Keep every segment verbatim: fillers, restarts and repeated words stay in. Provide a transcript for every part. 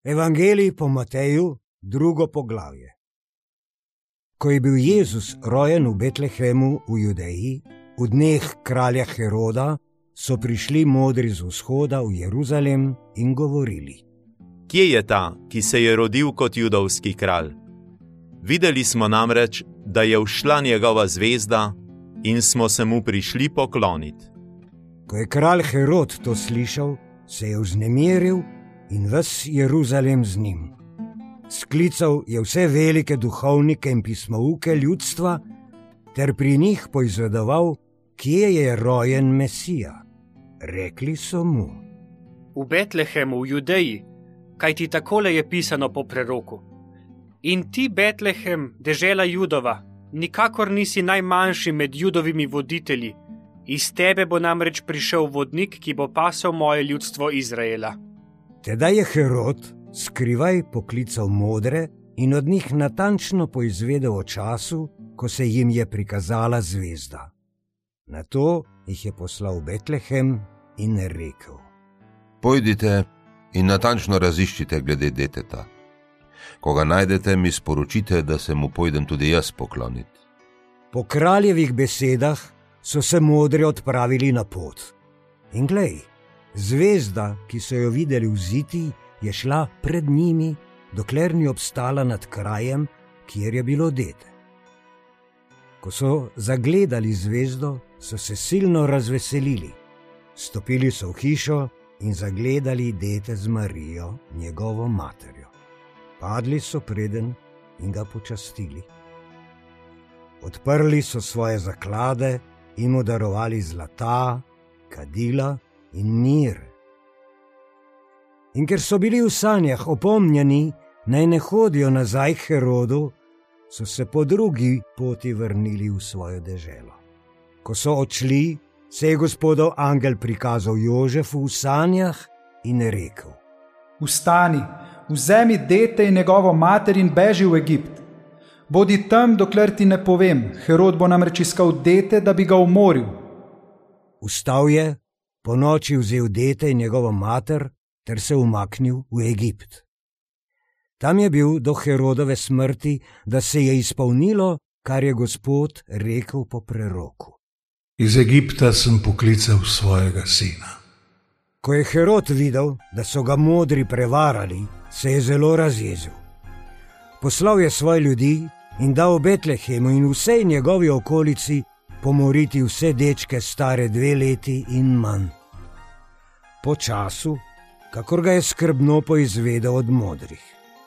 Evangelij po Mateju, drugo poglavje. Ko je bil Jezus rojen v Betlehemu v Judeji, v dneh kralja Heroda, so prišli modri z vzhoda v Jeruzalem in govorili: Kje je ta, ki se je rodil kot judovski kralj? Videli smo namreč, da je všla njegova zvezda in smo se mu prišli pokloniti. Ko je kralj Herod to slišal, se je vznemiril in ves Jeruzalem z njim. Sklical je vse velike duhovnike in pismouke ljudstva ter pri njih poizvedoval, kje je rojen Mesija. Rekli so mu: V Betlehemu v Judeji, kajti takole je pisano po preroku: In ti, Betlehem, dežela Judova, nikakor nisi najmanjši med judovimi voditelji, iz tebe bo namreč prišel vodnik, ki bo pasel moje ljudstvo Izraela. Tedaj je Herod skrivaj poklical modre in od njih natančno poizvedel o času, ko se jim je prikazala zvezda. Nato jih je poslal v Betlehem in rekel: Pojdite in natančno raziščite glede deteta. Ko ga najdete, mi sporočite, da se mu pojdem tudi jaz pokloniti. Po kraljevih besedah so se modri odpravili na pot. In glej, zvezda, ki so jo videli v ziti, je šla pred njimi, dokler ni obstala nad krajem, kjer je bilo dete. Ko so zagledali zvezdo, so se silno razveselili. Stopili so v hišo in zagledali dete z Marijo, njegovo materjo. Padli so preden in ga počastili. Odprli so svoje zaklade in mu darovali zlata, kadila in mir. In ker so bili v sanjah opomnjeni, naj ne hodijo nazaj k Herodu, so se po drugi poti vrnili v svojo deželo. Ko so odšli, se je Gospodov angel prikazal Jožefu v sanjah in rekel: Vstani, vzemi dete in njegovo mater in beži v Egipt. Bodi tam, dokler ti ne povem, Herod bo namreč iskal dete, da bi ga umoril. Vstal je, ponoči vzel dete in njegovo mater ter se umaknil v Egipt. Tam je bil do Herodove smrti, da se je izpolnilo, kar je Gospod rekel po preroku: Iz Egipta sem poklical svojega sina. Ko je Herod videl, da so ga modri prevarali, se je zelo razjezil. Poslal je svoje ljudi in dal v Betlehemu in vsej njegovi okolici pomoriti vse dečke stare dve leti in manj. Po času, kakor ga je skrbno poizvedel od modrih.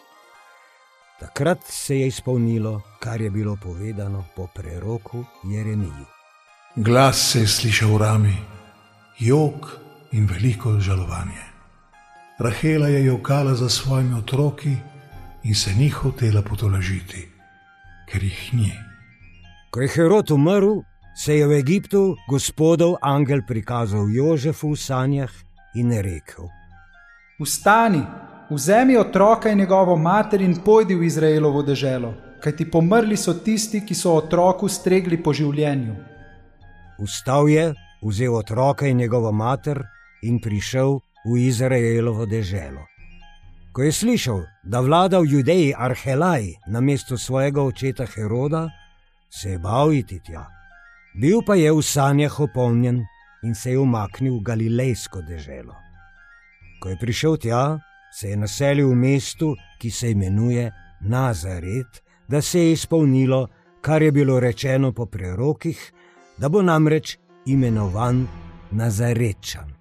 Takrat se je izpolnilo, kar je bilo povedano po preroku Jeremiju. Glas se je slišal v rami, jok in veliko žalovanje. Rahela je jokala za svojimi otroki in se ni hotela potolažiti, ker jih ni. Ko je Herod umrl, se je v Egiptu Gospodov angel prikazal Jožefu v sanjah in rekel: Vstani, vzemi otroka in njegovo mater in pojdi v Izraelovo deželo, kajti pomrli so tisti, ki so otroku stregli po življenju. Vstal je, vzel otroka in njegovo mater in prišel v Izraelovo deželo. Ko je slišal, da vlada v Judeji Arhelaj namesto svojega očeta Heroda, se je bal iti tja. Bil pa je v sanjah opomnjen in se je umaknil v Galilejsko deželo. Ko je prišel tja, se je naselil v mestu, ki se imenuje Nazaret, da se je izpolnilo, kar je bilo rečeno po prerokih, da bo namreč imenovan Nazarečan.